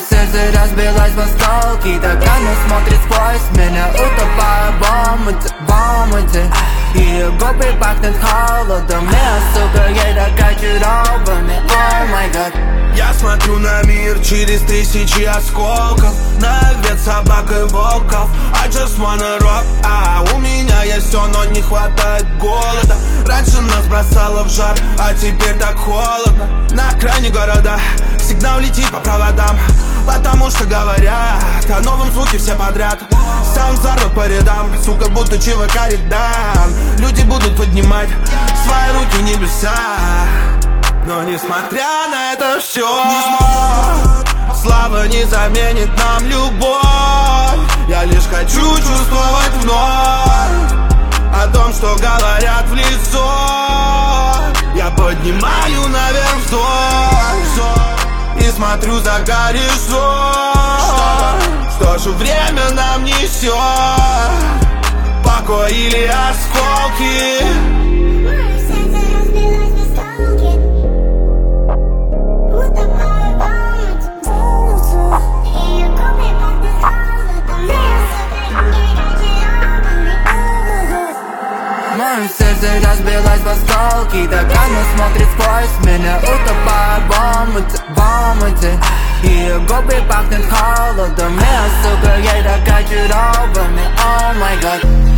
сердце разбилось в осколки, так она смотрит сквозь меня, утопая в омуте. Ее губы пахнут холодом, и сука ей так очарованы. О май гад. Я смотрю на мир через тысячи осколков, на вет собак и волков. I just wanna rock, у меня есть все, но не хватает голода. Раньше нас бросало в жар, а теперь так холодно. На окраине города сигнал летит по проводам, потому что говорят о новом звуке все подряд. Саунд взорвет по рядам, сука, будто ЧВК Редан. Люди будут поднимать свои руки в небеса. Но несмотря на это все, слава не заменит нам любовь. Я лишь хочу чувствовать вновь о том, что говорят в лицо. Я поднимаю наверх взор и смотрю за горизонт. Что же время нам несет, покой или осколки? Мое сердце разбилось в осколки, так она смотрит сквозь меня, утопая в омуте. Ее губы пахнут холодом, и сука ей так очарованы. О май гад.